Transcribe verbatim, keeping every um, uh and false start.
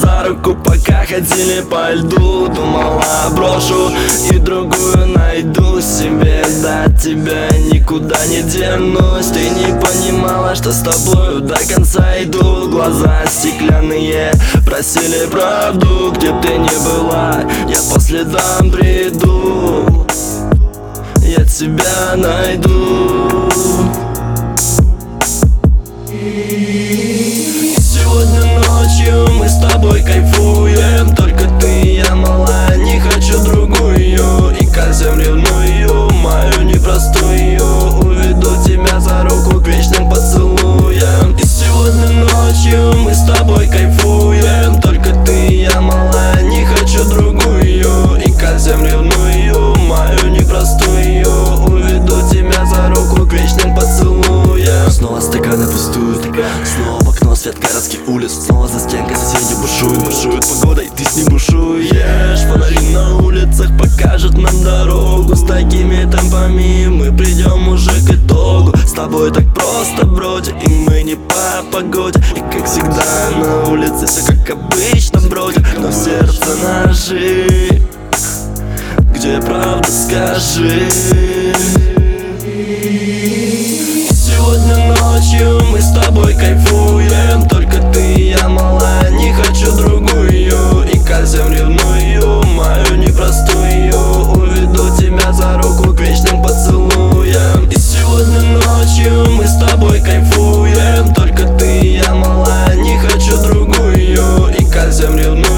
за руку, пока ходили по льду. Думала, брошу и другую найду себе. До тебя никуда не денусь. Ты не понимала, что с тобою до конца иду. Глаза стеклянные просили правду. Где б ты ни была, я по следам приду. Я тебя найду. Сегодня ночью мы с тобой кайфуем. Только ты и я, мала, не хочу другую. И как всем ревную, мою непростую. Уведу тебя за руку к вечным поцелуям. И сегодня ночью мы с тобой кайфуем. Только ты и я, мала, не хочу другую. И как всем ревную, мою непростую. Уведу тебя за руку к вечным поцелуям. Снова стаканы пустуют, снова в окно свет городских улиц. Снова за стенкой соседи бушуют, бушует погода, и ты с ним бушуешь. Фонари на улицах покажут нам дорогу. С такими темпами мы придем уже к итогу. С тобой так просто бродим, и мы не по погоде. И как всегда на улице все как обычно бродим. Но в сердце ножи, где правда, скажи. Сегодня ночью мы с тобой кайфуем. Только ты и я, мала, не хочу другую. И как всем ревную, мою непростую. Уведу тебя за руку к вечным поцелуям. И сегодня ночью мы с тобой кайфуем. Только ты и я, мала, не хочу другую. И как всем ревную.